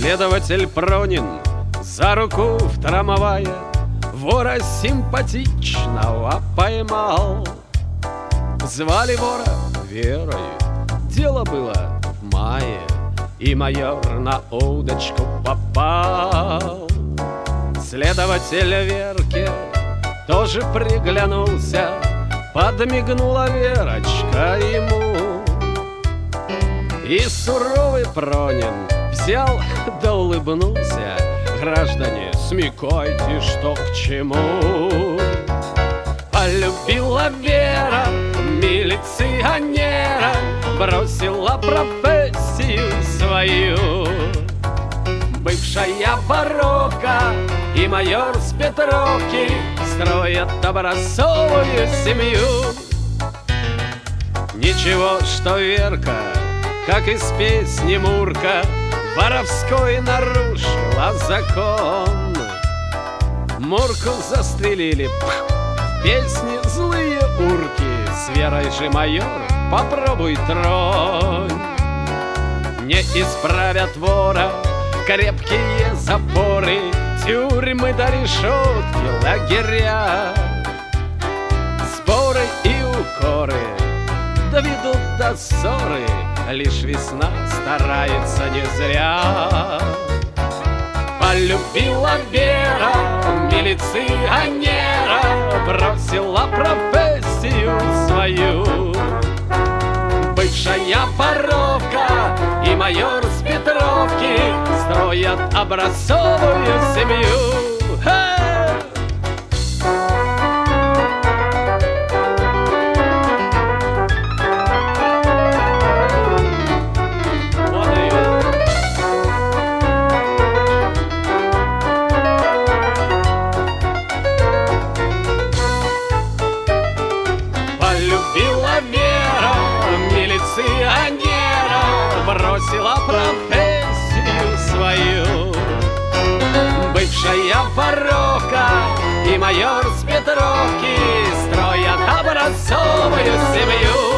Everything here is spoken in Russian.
Следователь Пронин за руку в трамвае вора симпатичного поймал. Звали вора Верой, дело было в мае, и майор на удочку попал. Следователь Верке тоже приглянулся, подмигнула Верочка ему. И суровый Пронин взял да улыбнулся: граждане, смекайте, что к чему. Полюбила Вера милиционера, бросила профессию свою. Бывшая воровка и майор с Петровки строят образцовую семью. Ничего, что Верка, как из песни Мурка, воровской нарушила закон. Мурку застрелили, в песне злые урки. С Верой же, майор, попробуй тронь. Не исправят вора крепкие запоры, тюрьмы до решетки, лагеря. Споры и укоры доведут до ссоры, лишь весна старается не зря. Полюбила Вера милиционера, бросила профессию свою. Бывшая воровка и майор с Петровки строят образцовую семью. Полюбила Вера милиционера, бросила профессию свою. Бывшая воровка и майор с Петровки строят образцовую семью.